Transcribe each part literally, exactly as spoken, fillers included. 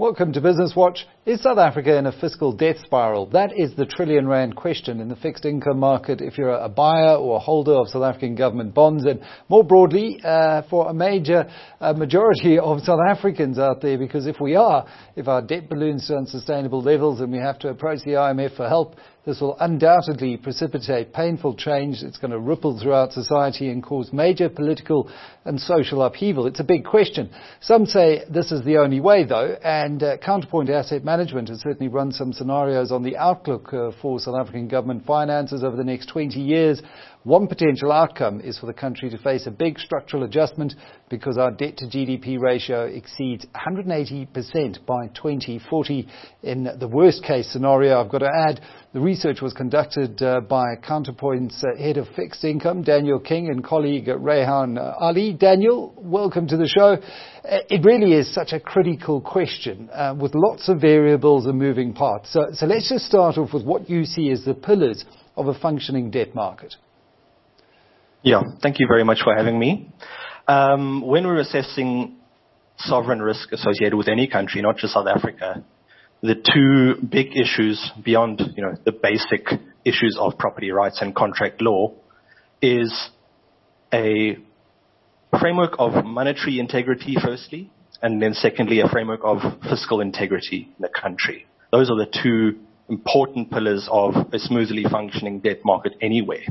welcome to Business Watch. Is South Africa in a fiscal death spiral? That is the trillion rand question in the fixed income market if you're a buyer or a holder of South African government bonds, and more broadly uh, for a major uh, majority of South Africans out there, because if we are, if our debt balloons to unsustainable levels and we have to approach the I M F for help, this will undoubtedly precipitate painful change. It's going to ripple throughout society and cause major political and social upheaval. It's a big question. Some say this is the only way, though, and uh, Counterpoint Asset Management has certainly run some scenarios on the outlook uh, for South African government finances over the next twenty years. One potential outcome is for the country to face a big structural adjustment because our debt to G D P ratio exceeds one hundred eighty percent by twenty forty. In the worst case scenario, I've got to add, the research was conducted uh, by Counterpoint's uh, head of fixed income, Daniel King, and colleague uh, Rehan uh, Ali. Daniel, welcome to the show. Uh, it really is such a critical question uh, with lots of variables and moving parts. So, so let's just start off with what you see as the pillars of a functioning debt market. Yeah, thank you very much for having me. Um, when we're assessing sovereign risk associated with any country, not just South Africa, the two big issues beyond, you know, the basic issues of property rights and contract law is a framework of monetary integrity, firstly, and then secondly, a framework of fiscal integrity in the country. Those are the two important pillars of a smoothly functioning debt market anyway.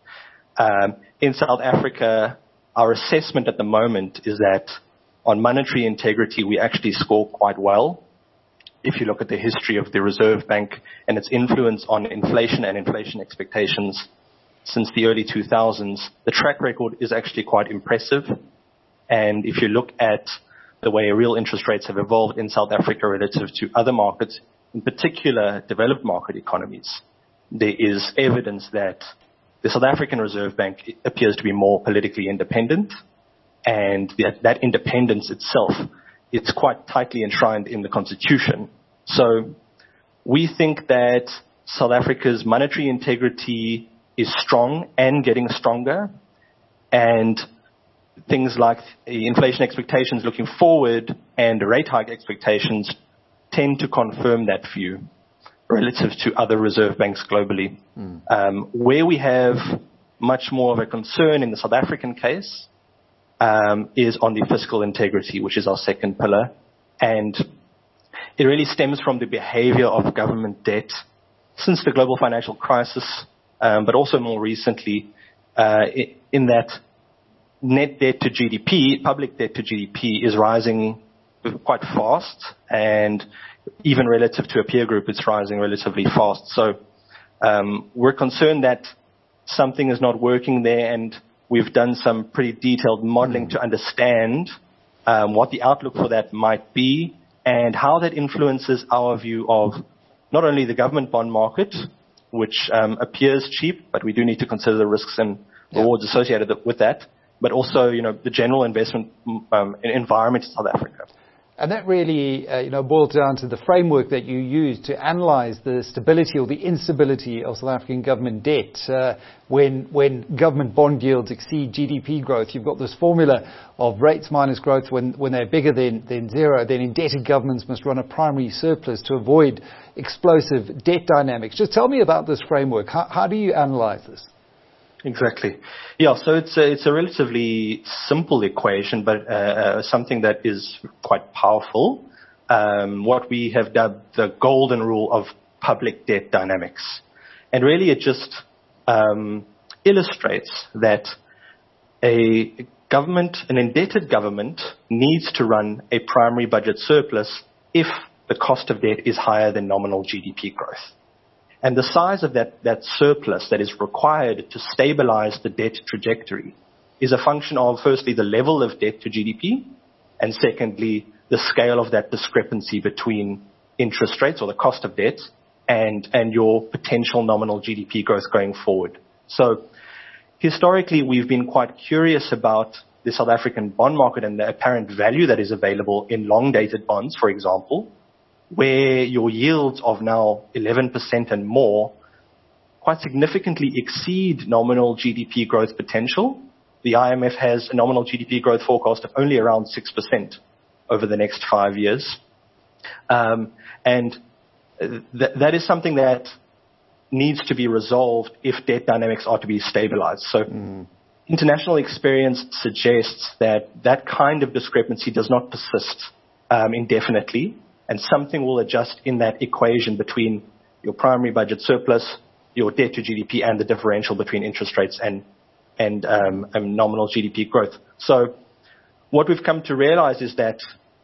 Um, in South Africa, our assessment at the moment is that on monetary integrity, we actually score quite well. If you look at the history of the Reserve Bank and its influence on inflation and inflation expectations since the early two thousands, the track record is actually quite impressive. And if you look at the way real interest rates have evolved in South Africa relative to other markets, in particular developed market economies, there is evidence that the South African Reserve Bank appears to be more politically independent, and that, that independence itself is quite tightly enshrined in the Constitution. So we think that South Africa's monetary integrity is strong and getting stronger, and things like inflation expectations looking forward and rate hike expectations tend to confirm that view relative to other reserve banks globally. Mm. Um, where we have much more of a concern in the South African case um, is on the fiscal integrity, which is our second pillar. And it really stems from the behavior of government debt since the global financial crisis, um, but also more recently uh, in that net debt to G D P, public debt to G D P is rising quite fast, and even relative to a peer group, it's rising relatively fast. So um, we're concerned that something is not working there, and we've done some pretty detailed modeling to understand um, what the outlook for that might be and how that influences our view of not only the government bond market, which um, appears cheap, but we do need to consider the risks and rewards yeah. associated with that, but also, you know, the general investment um, environment in South Africa. And that really, uh, you know, boils down to the framework that you use to analyze the stability or the instability of South African government debt. Uh, when when government bond yields exceed G D P growth, you've got this formula of rates minus growth when, when they're bigger than, than zero. Then indebted governments must run a primary surplus to avoid explosive debt dynamics. Just tell me about this framework. How, how do you analyze this? Exactly. Yeah, so it's a, it's a relatively simple equation, but uh, uh, something that is quite powerful. Um, what we have dubbed the golden rule of public debt dynamics. And really it just um, illustrates that a government, an indebted government, needs to run a primary budget surplus if the cost of debt is higher than nominal G D P growth. And the size of that, that surplus that is required to stabilize the debt trajectory is a function of, firstly, the level of debt to G D P, and secondly, the scale of that discrepancy between interest rates or the cost of debt and, and your potential nominal G D P growth going forward. So historically, we've been quite curious about the South African bond market and the apparent value that is available in long-dated bonds, for example, where your yields of now eleven percent and more quite significantly exceed nominal G D P growth potential. The I M F has a nominal G D P growth forecast of only around six percent over the next five years. Um, and th- that is something that needs to be resolved if debt dynamics are to be stabilized. So mm. international experience suggests that that kind of discrepancy does not persist um, indefinitely, and something will adjust in that equation between your primary budget surplus, your debt to G D P, and the differential between interest rates and and, um, and nominal G D P growth. So what we've come to realize is that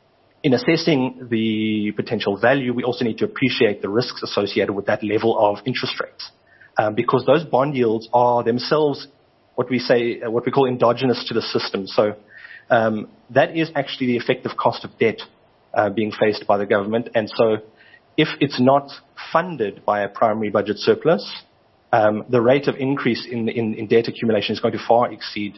in assessing the potential value, we also need to appreciate the risks associated with that level of interest rates, um, because those bond yields are themselves what we say, what we call endogenous to the system. So um, that is actually the effective cost of debt uh, being faced by the government. And so if it's not funded by a primary budget surplus, um, the rate of increase in, in, in debt accumulation is going to far exceed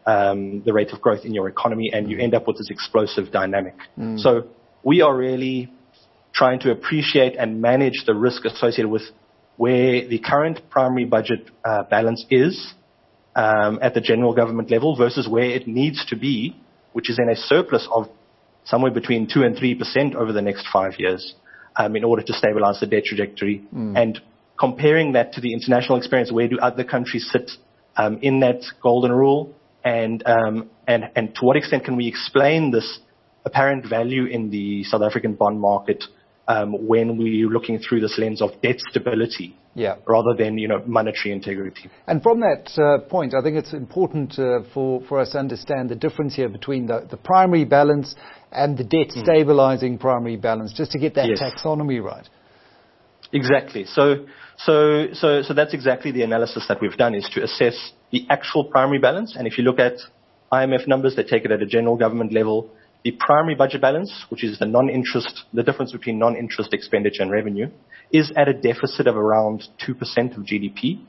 um, the rate of growth in your economy, and you end up with this explosive dynamic. Mm. So we are really trying to appreciate and manage the risk associated with where the current primary budget uh, balance is um, at the general government level versus where it needs to be, which is in a surplus of somewhere between two and three percent over the next five years. Um, in order to stabilize the debt trajectory. Mm. And comparing that to the international experience, where do other countries sit um, in that golden rule? And, um, and, and to what extent can we explain this apparent value in the South African bond market um, when we're looking through this lens of debt stability yeah. rather than, you know, monetary integrity? And from that uh, point, I think it's important uh, for, for us to understand the difference here between the, the primary balance and the debt stabilizing mm. primary balance, just to get that yes. taxonomy right. Exactly. So, so, so, so that's exactly the analysis that we've done, is to assess the actual primary balance. And if you look at I M F numbers, they take it at a general government level. The primary budget balance, which is the non-interest, the difference between non-interest expenditure and revenue, is at a deficit of around two percent of G D P.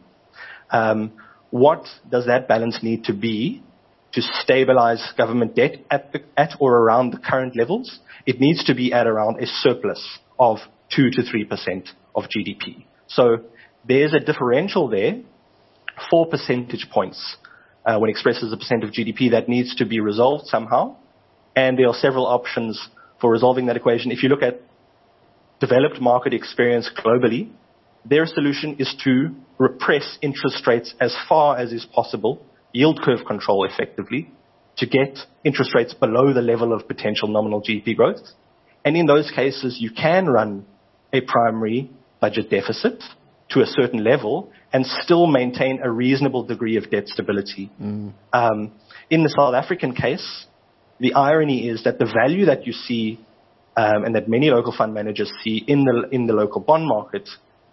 Um, what does that balance need to be to stabilize government debt at, the, at or around the current levels? It needs to be at around a surplus of two to three percent of G D P. So there's a differential there, four percentage points uh, when expressed as a percent of G D P, that needs to be resolved somehow. And there are several options for resolving that equation. If you look at developed market experience globally, their solution is to repress interest rates as far as is possible, yield curve control effectively, to get interest rates below the level of potential nominal G D P growth. And in those cases, you can run a primary budget deficit to a certain level and still maintain a reasonable degree of debt stability. Mm. Um, in the South African case, the irony is that the value that you see um, and that many local fund managers see in the in the local bond market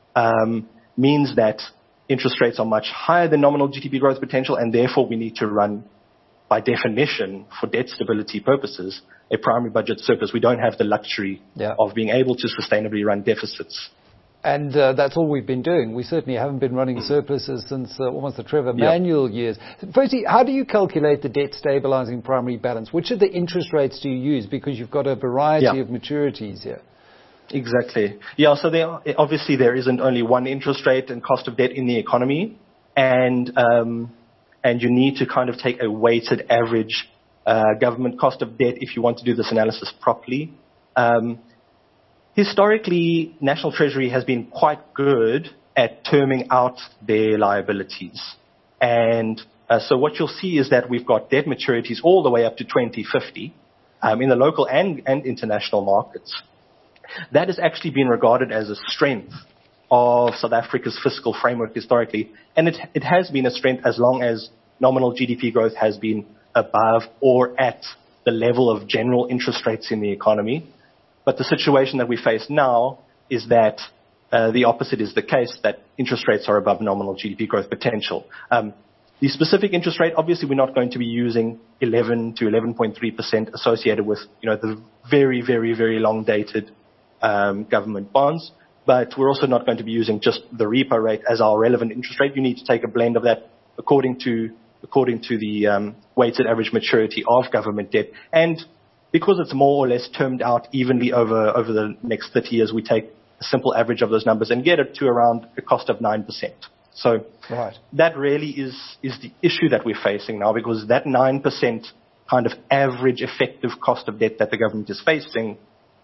um, means that interest rates are much higher than nominal G D P growth potential, and therefore we need to run, by definition, for debt stability purposes, a primary budget surplus. We don't have the luxury yeah. of being able to sustainably run deficits. And uh, that's all we've been doing. We certainly haven't been running surpluses since uh, almost the Trevor yep. Manuel years. Firstly, how do you calculate the debt stabilizing primary balance? Which of the interest rates do you use? Because you've got a variety yeah. of maturities here. Exactly. Yeah, so there, obviously there isn't only one interest rate and cost of debt in the economy. And um, and you need to kind of take a weighted average uh, government cost of debt if you want to do this analysis properly. Um, Historically, National Treasury has been quite good at terming out their liabilities. And uh, so what you'll see is that we've got debt maturities all the way up to twenty fifty um, in the local and, and international markets. That has actually been regarded as a strength of South Africa's fiscal framework historically. And it, it has been a strength as long as nominal G D P growth has been above or at the level of general interest rates in the economy. But the situation that we face now is that uh, the opposite is the case, that interest rates are above nominal G D P growth potential. Um, the specific interest rate, obviously, we're not going to be using eleven to eleven point three percent associated with, you know, the very, very, very long-dated um, government bonds. But we're also not going to be using just the repo rate as our relevant interest rate. You need to take a blend of that according to according to the um, weighted average maturity of government debt. And because it's more or less termed out evenly over, over the next thirty years, we take a simple average of those numbers and get it to around a cost of nine percent. So right. that really is, is the issue that we're facing now, because that nine percent kind of average effective cost of debt that the government is facing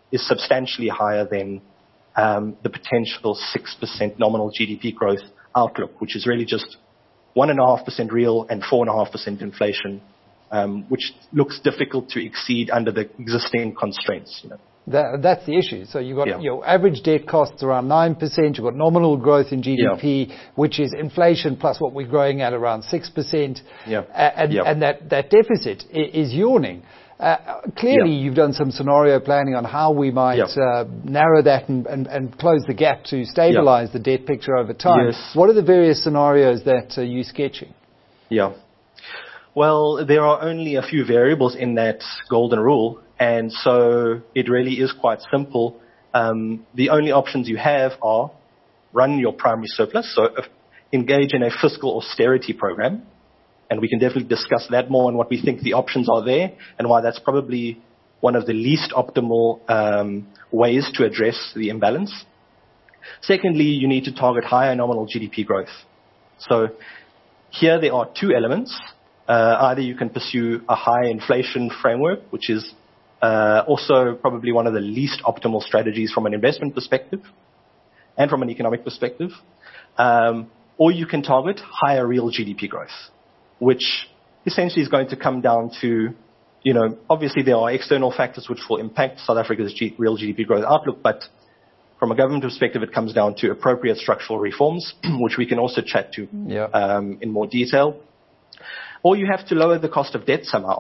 is substantially higher than um, the potential six percent nominal G D P growth outlook, which is really just one point five percent real and four point five percent inflation, um, which looks difficult to exceed under the existing constraints. You know. That, that's the issue. So you've got yeah. your average debt costs around nine percent. You've got nominal growth in G D P, yeah. which is inflation plus what we're growing at around six percent. Yeah. And, yeah. and that, that deficit is yawning. Uh, clearly, yeah. you've done some scenario planning on how we might yeah. uh, narrow that and, and, and close the gap to stabilize yeah. the debt picture over time. Yes. What are the various scenarios that uh, you're sketching? Yeah. Well, there are only a few variables in that golden rule, and so it really is quite simple. Um, the only options you have are run your primary surplus, so engage in a fiscal austerity program. And we can definitely discuss that more and what we think the options are there and why that's probably one of the least optimal um, ways to address the imbalance. Secondly, you need to target higher nominal G D P growth. So here there are two elements. Uh, either you can pursue a high inflation framework, which is uh, also probably one of the least optimal strategies from an investment perspective and from an economic perspective, um, or you can target higher real G D P growth, which essentially is going to come down to, you know, obviously there are external factors which will impact South Africa's G- real G D P growth outlook, but from a government perspective, it comes down to appropriate structural reforms, which we can also chat to yeah. um, in more detail. Or you have to lower the cost of debt somehow.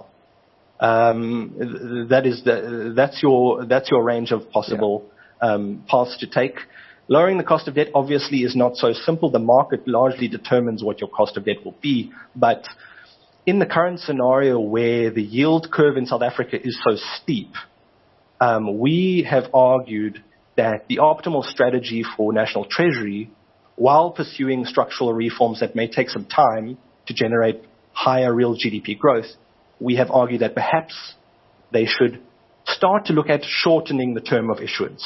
Um, that is the, that's your that's your range of possible yeah. um, paths to take. Lowering the cost of debt obviously is not so simple. The market largely determines what your cost of debt will be. But in the current scenario where the yield curve in South Africa is so steep, um, we have argued that the optimal strategy for National Treasury, while pursuing structural reforms that may take some time to generate higher real G D P growth, we have argued that perhaps they should start to look at shortening the term of issuance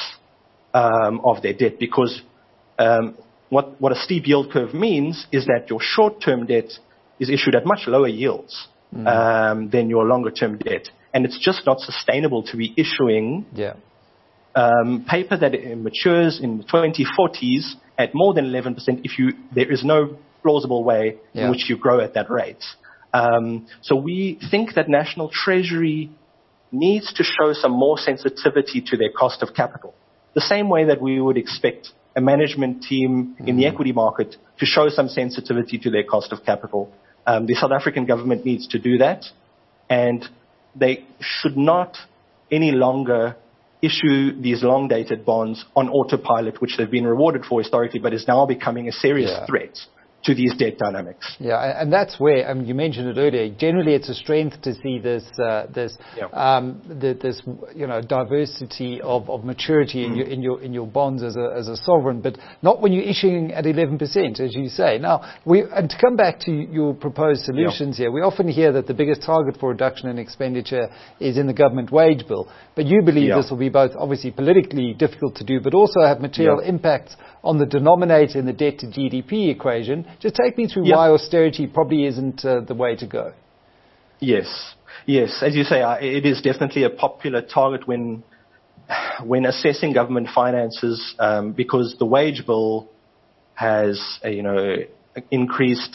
Um, of their debt, because um, what, what a steep yield curve means is that your short-term debt is issued at much lower yields mm. um, than your longer-term debt. And it's just not sustainable to be issuing yeah. um, paper that matures in the twenty forties at more than eleven percent if you there is no plausible way yeah. in which you grow at that rate. Um, so we think that National Treasury needs to show some more sensitivity to their cost of capital. The same way that we would expect a management team in the equity market to show some sensitivity to their cost of capital. Um, the South African government needs to do that, and they should not any longer issue these long-dated bonds on autopilot, which they've been rewarded for historically, but is now becoming a serious yeah. threat to these debt dynamics. Yeah, and that's where, I mean, you mentioned it earlier, generally it's a strength to see this, uh, this, yeah. um, the, this, you know, diversity of, of maturity in, mm. your, in your, in your bonds as a, as a sovereign, but not when you're issuing at eleven percent, as you say. Now, we, and to come back to your proposed solutions yeah. here, we often hear that the biggest target for reduction in expenditure is in the government wage bill, but you believe yeah. this will be both obviously politically difficult to do, but also have material yeah. impacts on the denominator in the debt to G D P equation. Just take me through yep. why austerity probably isn't uh, the way to go. Yes, yes. As you say, uh, it is definitely a popular target when when assessing government finances, um, because the wage bill has, uh, you know, increased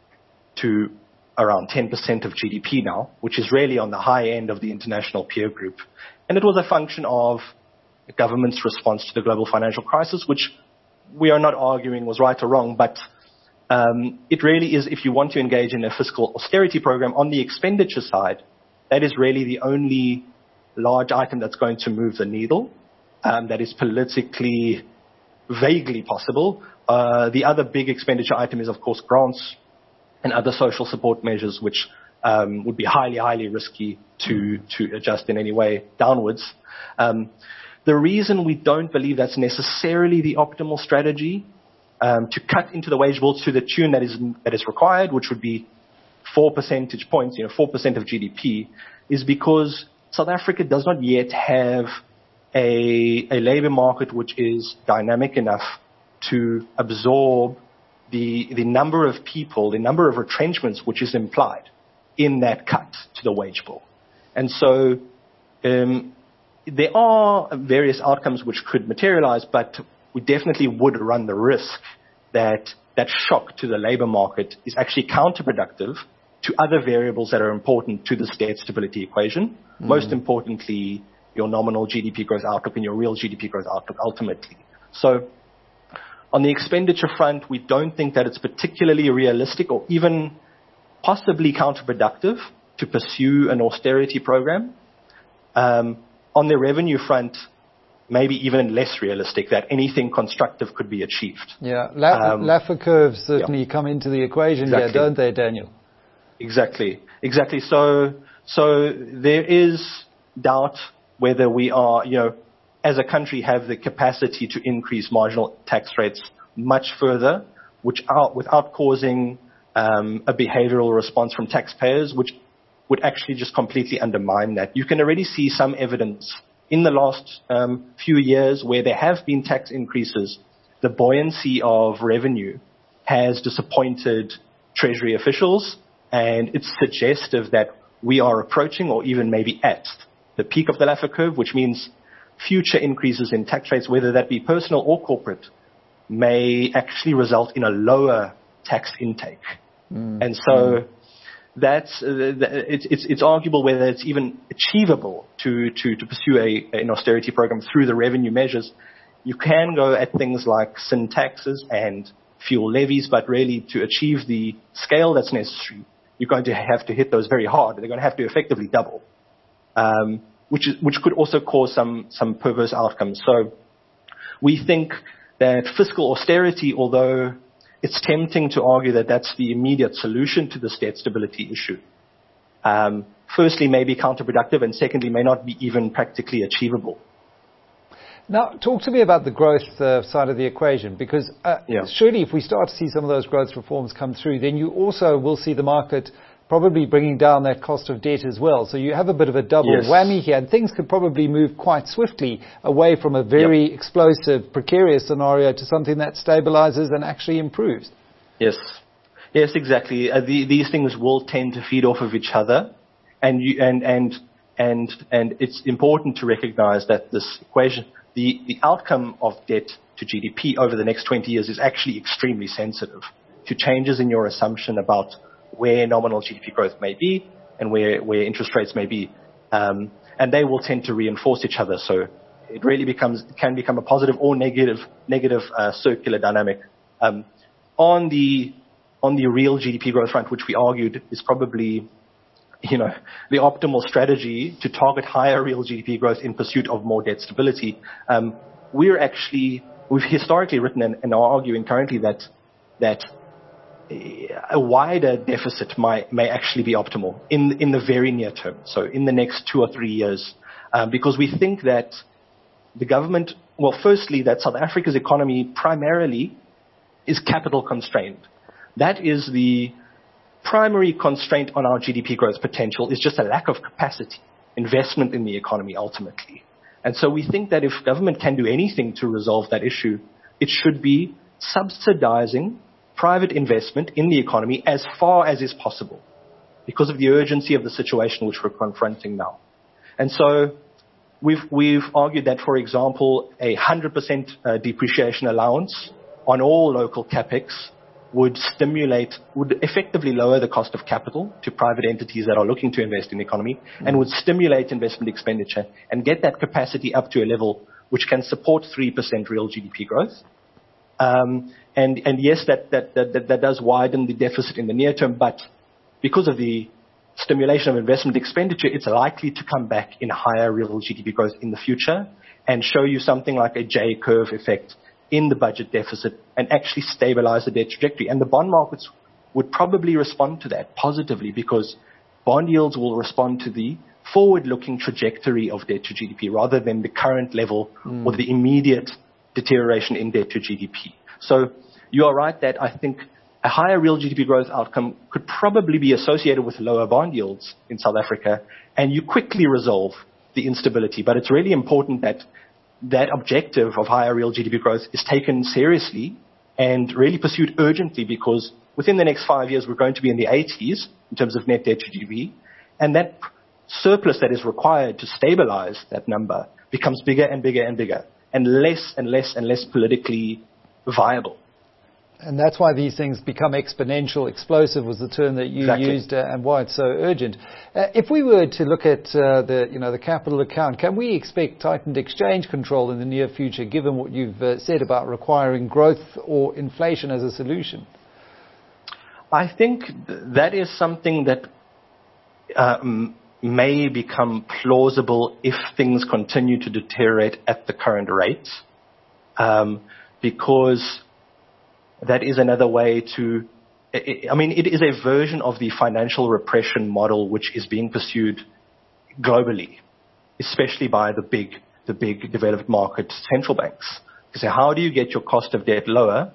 to around ten percent of G D P now, which is really on the high end of the international peer group. And it was a function of the government's response to the global financial crisis, which we are not arguing was right or wrong, but Um, it really is, if you want to engage in a fiscal austerity program on the expenditure side, that is really the only large item that's going to move the needle, um, that is politically vaguely possible. Uh, the other big expenditure item is, of course, grants and other social support measures, which um, would be highly, highly risky to, to adjust in any way downwards. Um, the reason we don't believe that's necessarily the optimal strategy Um, to cut into the wage bill to the tune that is that is required, which would be four percentage points, you know, four percent of G D P, is because South Africa does not yet have a a labor market which is dynamic enough to absorb the the number of people, the number of retrenchments which is implied in that cut to the wage bill. And so, um, there are various outcomes which could materialize, but we definitely would run the risk that that shock to the labor market is actually counterproductive to other variables that are important to this debt stability equation. Mm. Most importantly, your nominal G D P growth outlook and your real G D P growth outlook ultimately. So on the expenditure front, we don't think that it's particularly realistic or even possibly counterproductive to pursue an austerity program. Um, on the revenue front, maybe even less realistic that anything constructive could be achieved. Yeah, La- um, Laffer curves certainly yeah. come into the equation exactly. here, don't they, Daniel? Exactly, exactly. So, so there is doubt whether we are, you know, as a country have the capacity to increase marginal tax rates much further, which out, without causing um, a behavioral response from taxpayers, which would actually just completely undermine that. You can already see some evidence in the last um, few years where there have been tax increases. The buoyancy of revenue has disappointed Treasury officials, and it's suggestive that we are approaching or even maybe at the peak of the Laffer curve, which means future increases in tax rates, whether that be personal or corporate, may actually result in a lower tax intake. Mm. And so mm. that's uh, it's, it's it's arguable whether it's even achievable to to, to pursue a, an austerity program through the revenue measures. You can go at things like sin taxes and fuel levies, but really to achieve the scale that's necessary, you're going to have to hit those very hard. They're going to have to effectively double. Um, which is, which could also cause some, some perverse outcomes. So we think that fiscal austerity, although it's tempting to argue that that's the immediate solution to this debt stability issue, um, firstly may be counterproductive and secondly may not be even practically achievable. Now, talk to me about the growth uh, side of the equation, because uh, yeah. surely if we start to see some of those growth reforms come through, then you also will see the market probably bringing down that cost of debt as well. So you have a bit of a double yes. whammy here, and things could probably move quite swiftly away from a very yep. explosive, precarious scenario to something that stabilizes and actually improves. Yes, yes, exactly. Uh, the, these things will tend to feed off of each other, and you, and and and and it's important to recognize that this equation, the the outcome of debt to G D P over the next twenty years, is actually extremely sensitive to changes in your assumption about where nominal G D P growth may be and where, where interest rates may be. Um, and they will tend to reinforce each other. So it really becomes, can become a positive or negative, negative, uh, circular dynamic. Um, on the, on the real G D P growth front, which we argued is probably, you know, the optimal strategy to target higher real G D P growth in pursuit of more debt stability. Um, we're actually, we've historically written and, and are arguing currently that, that a wider deficit might, may actually be optimal in, in the very near term, so in the next two or three years, um, because we think that the government, well, firstly, that South Africa's economy primarily is capital constrained. That is the primary constraint on our G D P growth potential, is just a lack of capacity, investment in the economy ultimately. And so we think that if government can do anything to resolve that issue, it should be subsidizing private investment in the economy as far as is possible because of the urgency of the situation which we're confronting now. And so we've, we've argued that, for example, a one hundred percent uh, depreciation allowance on all local capex would stimulate, would effectively lower the cost of capital to private entities that are looking to invest in the economy, mm. and would stimulate investment expenditure and get that capacity up to a level which can support three percent real G D P growth. Um, and, and yes, that, that, that, that does widen the deficit in the near term, but because of the stimulation of investment expenditure, it's likely to come back in higher real G D P growth in the future and show you something like a J-curve effect in the budget deficit and actually stabilize the debt trajectory. And the bond markets would probably respond to that positively because bond yields will respond to the forward-looking trajectory of debt to G D P rather than the current level mm. or the immediate deterioration in debt to G D P. So you are right that I think a higher real G D P growth outcome could probably be associated with lower bond yields in South Africa, and you quickly resolve the instability. But it's really important that that objective of higher real G D P growth is taken seriously and really pursued urgently, because within the next five years, we're going to be in the eighties in terms of net debt to G D P, and that surplus that is required to stabilize that number becomes bigger and bigger and bigger, and less and less and less politically viable. And that's why these things become exponential. Explosive was the term that you Exactly. used, uh, and why it's so urgent. Uh, if we were to look at uh, the, you know, the capital account, can we expect tightened exchange control in the near future, given what you've uh, said about requiring growth or inflation as a solution? I think th- that is something that um, may become plausible if things continue to deteriorate at the current rate, um, because that is another way to, I mean, it is a version of the financial repression model which is being pursued globally, especially by the big, the big developed market central banks. So how do you get your cost of debt lower?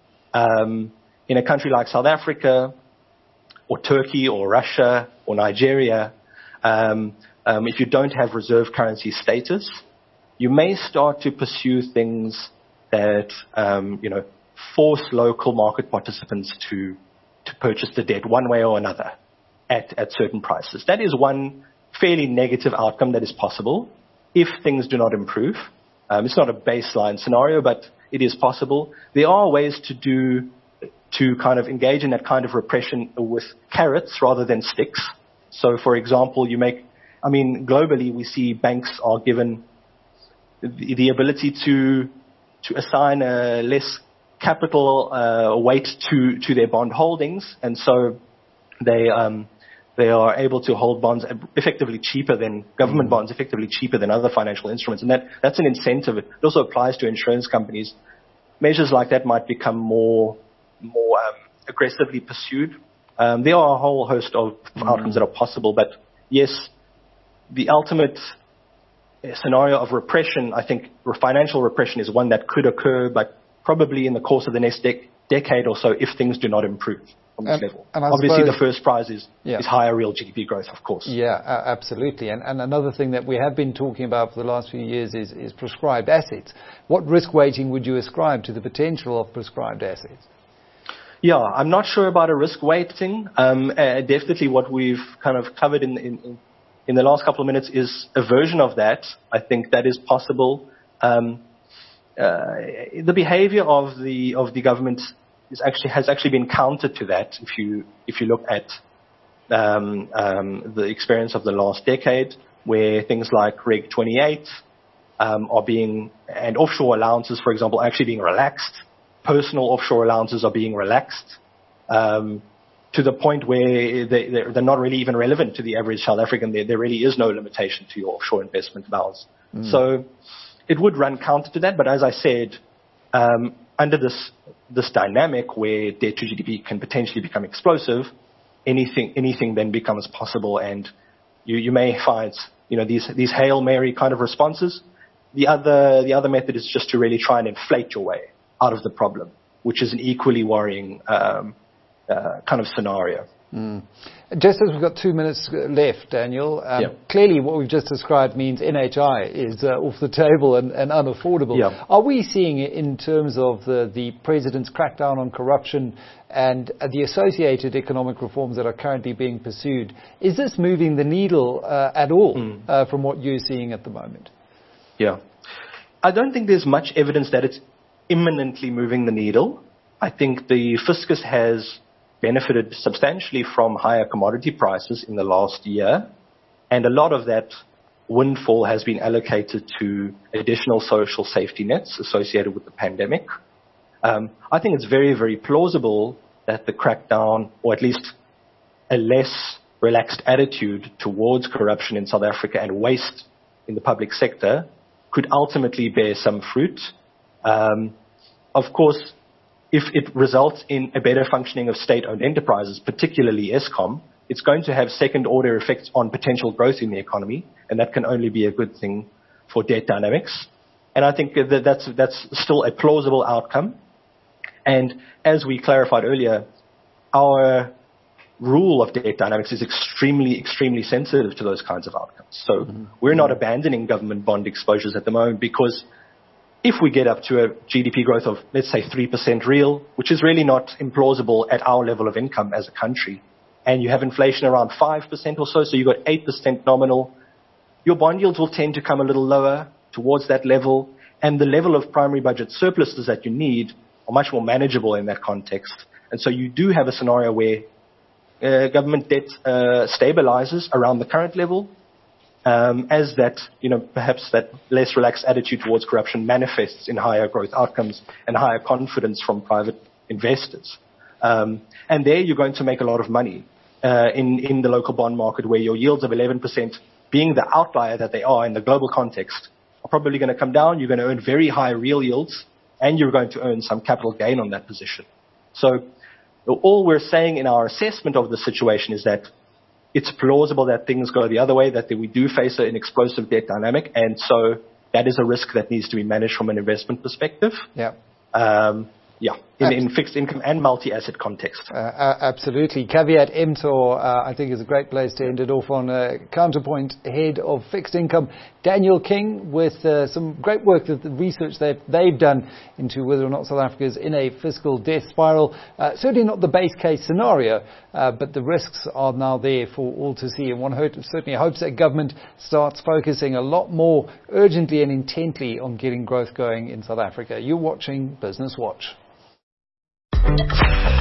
Um, in a country like South Africa or Turkey or Russia or Nigeria, um, um, if you don't have reserve currency status, you may start to pursue things that, um, you know, force local market participants to to purchase the debt one way or another at, at certain prices. That is one fairly negative outcome that is possible if things do not improve. Um, it's not a baseline scenario, but it is possible. There are ways to do to kind of engage in that kind of repression with carrots rather than sticks. So, for example, you make, I mean, globally we see banks are given the, the ability to to assign a less capital uh, weight to, to their bond holdings, and so they um, they are able to hold bonds effectively cheaper than government bonds, effectively cheaper than other financial instruments, and that that's an incentive. It also applies to insurance companies. Measures like that might become more more um, aggressively pursued. Um, there are a whole host of mm-hmm. outcomes that are possible, but yes, the ultimate scenario of repression, I think financial repression is one that could occur, but probably in the course of the next dec- decade or so if things do not improve from this and, level. And Obviously, suppose, the first prize is, yeah. is higher real G D P growth, of course. Yeah, uh, absolutely. And, and another thing that we have been talking about for the last few years is, is prescribed assets. What risk weighting would you ascribe to the potential of prescribed assets? Yeah, I'm not sure about a risk weighting. Um, uh, definitely what we've kind of covered in, in, in the last couple of minutes is a version of that. I think that is possible. Um, Uh, the behavior of the of the government is actually has actually been counter to that. If you if you look at um, um, the experience of the last decade, where things like Reg twenty-eight um, are being and offshore allowances, for example, are actually being relaxed. Personal offshore allowances are being relaxed um, to the point where they, they're, they're not really even relevant to the average South African. There, there really is no limitation to your offshore investment allowance. Mm. So it would run counter to that, but as I said, um, under this this dynamic where debt to G D P can potentially become explosive, anything anything then becomes possible, and you, you may find you know these these Hail Mary kind of responses. The other the other method is just to really try and inflate your way out of the problem, which is an equally worrying um, uh, kind of scenario. Mm. Just as we've got two minutes left, Daniel, um, yeah. clearly what we've just described means N H I is uh, off the table and, and unaffordable. Yeah. Are we seeing it in terms of the, the President's crackdown on corruption and uh, the associated economic reforms that are currently being pursued? Is this moving the needle uh, at all mm. uh, from what you're seeing at the moment? Yeah. I don't think there's much evidence that it's imminently moving the needle. I think the fiscus has benefited substantially from higher commodity prices in the last year, and a lot of that windfall has been allocated to additional social safety nets associated with the pandemic. Um, I think it's very, very plausible that the crackdown, or at least a less relaxed attitude towards corruption in South Africa and waste in the public sector, could ultimately bear some fruit. Um, of course, if it results in a better functioning of state-owned enterprises, particularly Eskom, it's going to have second-order effects on potential growth in the economy, and that can only be a good thing for debt dynamics. And I think that that's, that's still a plausible outcome. And as we clarified earlier, our rule of debt dynamics is extremely, extremely sensitive to those kinds of outcomes. So mm-hmm. we're not abandoning government bond exposures at the moment, because if we get up to a G D P growth of, let's say, three percent real, which is really not implausible at our level of income as a country, and you have inflation around five percent or so, so you've got eight percent nominal, your bond yields will tend to come a little lower. towards that level, and the level of primary budget surpluses that you need are much more manageable in that context. And so you do have a scenario where uh, government debt uh, stabilizes around the current level, um, as that, you know, perhaps that less relaxed attitude towards corruption manifests in higher growth outcomes and higher confidence from private investors. Um, and there you're going to make a lot of money uh, in, in the local bond market, where your yields of eleven percent, being the outlier that they are in the global context, are probably going to come down. You're going to earn very high real yields, and you're going to earn some capital gain on that position. So all we're saying in our assessment of the situation is that it's plausible that things go the other way, that we do face an explosive debt dynamic, and so that is a risk that needs to be managed from an investment perspective. Yeah. Um, Yeah, in, in fixed income and multi-asset context. Uh, absolutely. Caveat emptor, uh, I think, is a great place to end it off on. Uh, Counterpoint head of fixed income, Daniel King, with uh, some great work that the research they've, they've done into whether or not South Africa is in a fiscal death spiral. Uh, certainly not the base case scenario, uh, but the risks are now there for all to see. And one hope, certainly hopes that government starts focusing a lot more urgently and intently on getting growth going in South Africa. You're watching Business Watch.